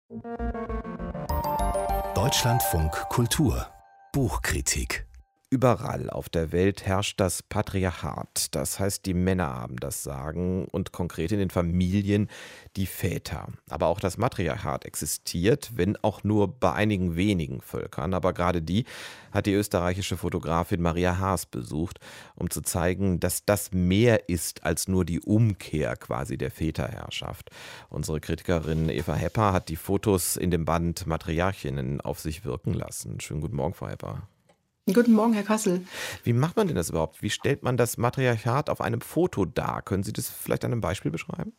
Deutschlandfunk Kultur Buchkritik. Überall auf der Welt herrscht das Patriarchat. Das heißt, die Männer haben das Sagen und konkret in den Familien die Väter. Aber auch das Matriarchat existiert, wenn auch nur bei einigen wenigen Völkern. Aber gerade die hat die österreichische Fotografin Maria Haas besucht, um zu zeigen, dass das mehr ist als nur die Umkehr quasi der Väterherrschaft. Unsere Kritikerin Eva Hepper hat die Fotos in dem Band Matriarchinnen auf sich wirken lassen. Schönen guten Morgen, Frau Hepper. Guten Morgen, Herr Kassel. Wie macht man denn das überhaupt? Wie stellt man das Matriarchat auf einem Foto dar? Können Sie das vielleicht an einem Beispiel beschreiben?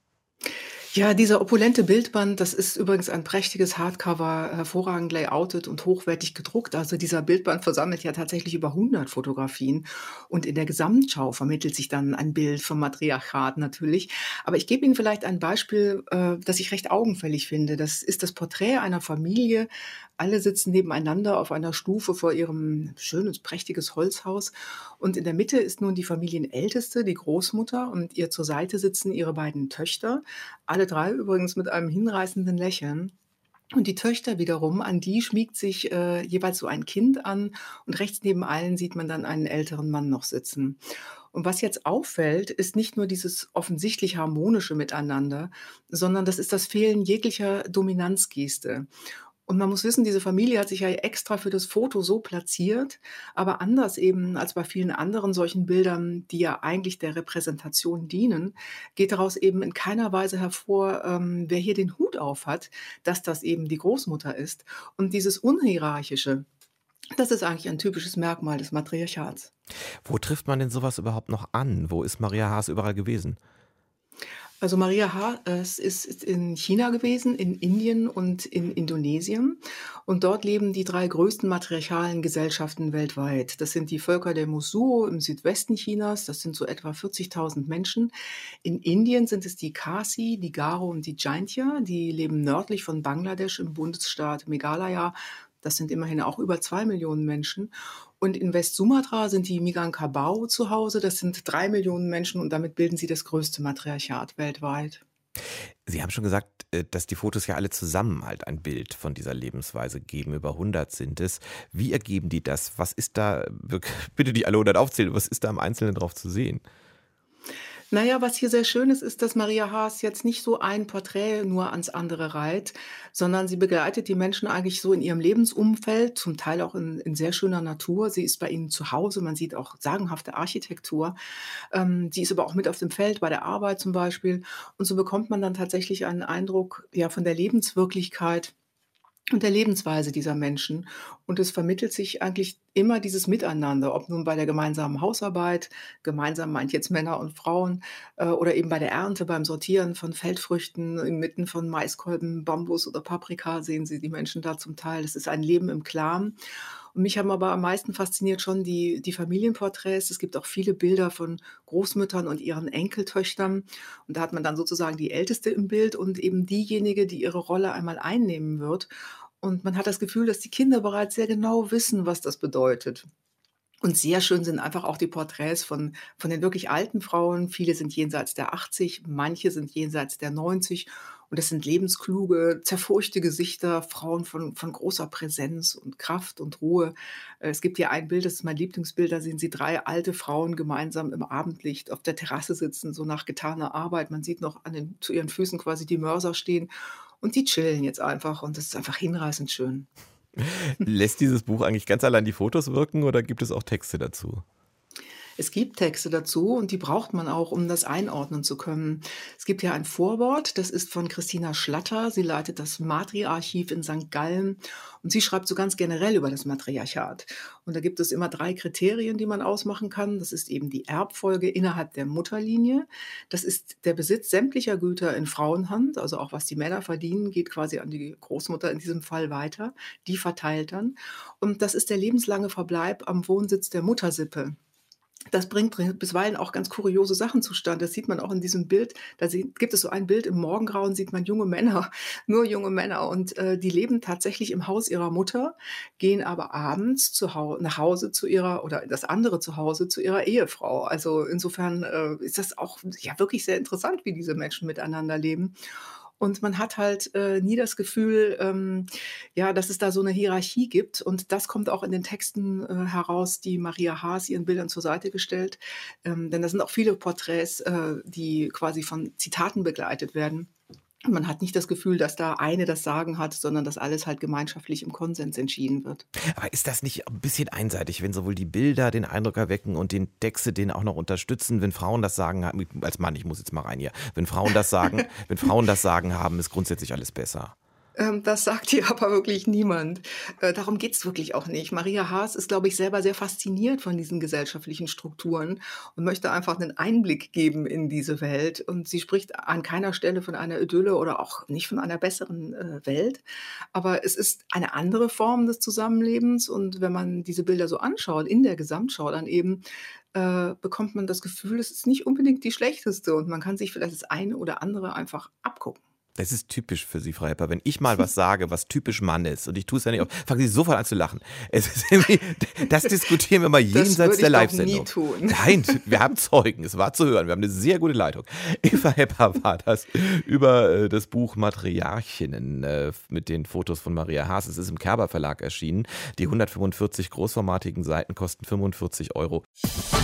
Ja, dieser opulente Bildband, das ist übrigens ein prächtiges Hardcover, hervorragend layoutet und hochwertig gedruckt. Also dieser Bildband versammelt ja tatsächlich über 100 Fotografien und in der Gesamtschau vermittelt sich dann ein Bild vom Matriarchat natürlich. Aber ich gebe Ihnen vielleicht ein Beispiel, das ich recht augenfällig finde. Das ist das Porträt einer Familie. Alle sitzen nebeneinander auf einer Stufe vor ihrem schönes, prächtiges Holzhaus. Und in der Mitte ist nun die Familienälteste, die Großmutter, und ihr zur Seite sitzen ihre beiden Töchter. Alle 3 übrigens mit einem hinreißenden Lächeln. Und die Töchter wiederum, an die schmiegt sich, jeweils so ein Kind an und rechts neben allen sieht man dann einen älteren Mann noch sitzen. Und was jetzt auffällt, ist nicht nur dieses offensichtlich harmonische Miteinander, sondern das ist das Fehlen jeglicher Dominanzgeste. Und man muss wissen, diese Familie hat sich ja extra für das Foto so platziert, aber anders eben als bei vielen anderen solchen Bildern, die ja eigentlich der Repräsentation dienen, geht daraus eben in keiner Weise hervor, wer hier den Hut auf hat, dass das eben die Großmutter ist. Und dieses Unhierarchische, das ist eigentlich ein typisches Merkmal des Matriarchats. Wo trifft man denn sowas überhaupt noch an? Wo ist Maria Haas überall gewesen? Also Maria Haas ist in China gewesen, in Indien und in Indonesien. Und dort leben die 3 größten matriarchalen Gesellschaften weltweit. Das sind die Völker der Mosuo im Südwesten Chinas, das sind so etwa 40.000 Menschen. In Indien sind es die Khasi, die Garo und die Jaintia, die leben nördlich von Bangladesch im Bundesstaat Meghalaya. Das sind immerhin auch über 2 Millionen Menschen. Und in Westsumatra sind die Minangkabau zu Hause. Das sind 3 Millionen Menschen und damit bilden sie das größte Matriarchat weltweit. Sie haben schon gesagt, dass die Fotos ja alle zusammen halt ein Bild von dieser Lebensweise geben. Über 100 sind es. Wie ergeben die das? Was ist da, bitte die alle 100 aufzählen, was ist da im Einzelnen drauf zu sehen? Na ja, was hier sehr schön ist, ist, dass Maria Haas jetzt nicht so ein Porträt nur ans andere reiht, sondern sie begleitet die Menschen eigentlich so in ihrem Lebensumfeld, zum Teil auch in sehr schöner Natur. Sie ist bei ihnen zu Hause, man sieht auch sagenhafte Architektur. Sie ist aber auch mit auf dem Feld, bei der Arbeit zum Beispiel. Und so bekommt man dann tatsächlich einen Eindruck, ja, von der Lebenswirklichkeit und der Lebensweise dieser Menschen. Und es vermittelt sich eigentlich immer dieses Miteinander, ob nun bei der gemeinsamen Hausarbeit, gemeinsam meint jetzt Männer und Frauen, oder eben bei der Ernte, beim Sortieren von Feldfrüchten, inmitten von Maiskolben, Bambus oder Paprika sehen Sie die Menschen da zum Teil. Das ist ein Leben im Clan. Und mich haben aber am meisten fasziniert schon die Familienporträts. Es gibt auch viele Bilder von Großmüttern und ihren Enkeltöchtern. Und da hat man dann sozusagen die Älteste im Bild und eben diejenige, die ihre Rolle einmal einnehmen wird. Und man hat das Gefühl, dass die Kinder bereits sehr genau wissen, was das bedeutet. Und sehr schön sind einfach auch die Porträts von den wirklich alten Frauen. Viele sind jenseits der 80, manche sind jenseits der 90. Und das sind lebenskluge, zerfurchte Gesichter, Frauen von großer Präsenz und Kraft und Ruhe. Es gibt hier ein Bild, das ist mein Lieblingsbild, da sehen Sie 3 alte Frauen gemeinsam im Abendlicht auf der Terrasse sitzen, so nach getaner Arbeit. Man sieht noch zu ihren Füßen quasi die Mörser stehen und die chillen jetzt einfach und das ist einfach hinreißend schön. Lässt dieses Buch eigentlich ganz allein die Fotos wirken oder gibt es auch Texte dazu? Es gibt Texte dazu und die braucht man auch, um das einordnen zu können. Es gibt ja ein Vorwort, das ist von Christina Schlatter. Sie leitet das Matri-Archiv in St. Gallen und sie schreibt so ganz generell über das Matriarchat. Und da gibt es immer 3 Kriterien, die man ausmachen kann. Das ist eben die Erbfolge innerhalb der Mutterlinie. Das ist der Besitz sämtlicher Güter in Frauenhand, also auch was die Männer verdienen, geht quasi an die Großmutter in diesem Fall weiter. Die verteilt dann. Und das ist der lebenslange Verbleib am Wohnsitz der Muttersippe. Das bringt bisweilen auch ganz kuriose Sachen zustande. Das sieht man auch in diesem Bild. Gibt es so ein Bild, im Morgengrauen sieht man junge Männer, nur junge Männer. Und die leben tatsächlich im Haus ihrer Mutter, gehen aber abends nach Hause zu ihrer, oder das andere Zuhause zu ihrer Ehefrau. Also insofern ist das auch ja wirklich sehr interessant, wie diese Menschen miteinander leben. Und man hat halt nie das Gefühl, ja, dass es da so eine Hierarchie gibt. Und das kommt auch in den Texten heraus, die Maria Haas ihren Bildern zur Seite gestellt. Denn da sind auch viele Porträts, die quasi von Zitaten begleitet werden. Man hat nicht das Gefühl, dass da eine das Sagen hat, sondern dass alles halt gemeinschaftlich im Konsens entschieden wird. Aber ist das nicht ein bisschen einseitig, wenn sowohl die Bilder den Eindruck erwecken und den Texte den auch noch unterstützen, wenn Frauen das Sagen haben, als Mann, ich muss jetzt mal rein hier, wenn Frauen das sagen, wenn Frauen das Sagen haben, ist grundsätzlich alles besser. Das sagt hier aber wirklich niemand. Darum geht's wirklich auch nicht. Maria Haas ist, glaube ich, selber sehr fasziniert von diesen gesellschaftlichen Strukturen und möchte einfach einen Einblick geben in diese Welt. Und sie spricht an keiner Stelle von einer Idylle oder auch nicht von einer besseren Welt. Aber es ist eine andere Form des Zusammenlebens. Und wenn man diese Bilder so anschaut, in der Gesamtschau dann eben, bekommt man das Gefühl, es ist nicht unbedingt die schlechteste. Und man kann sich vielleicht das eine oder andere einfach abgucken. Das ist typisch für Sie, Frau Hepper. Wenn ich mal was sage, was typisch Mann ist, und ich tue es ja nicht oft, fangen Sie sofort an zu lachen. Es ist irgendwie, das diskutieren wir mal jenseits der Live-Sendung. Das würde ich doch nie tun. Nein, wir haben Zeugen, es war zu hören, wir haben eine sehr gute Leitung. Eva Hepper war das über das Buch Matriarchinnen mit den Fotos von Maria Haas. Es ist im Kerber Verlag erschienen. Die 145 großformatigen Seiten kosten 45 €.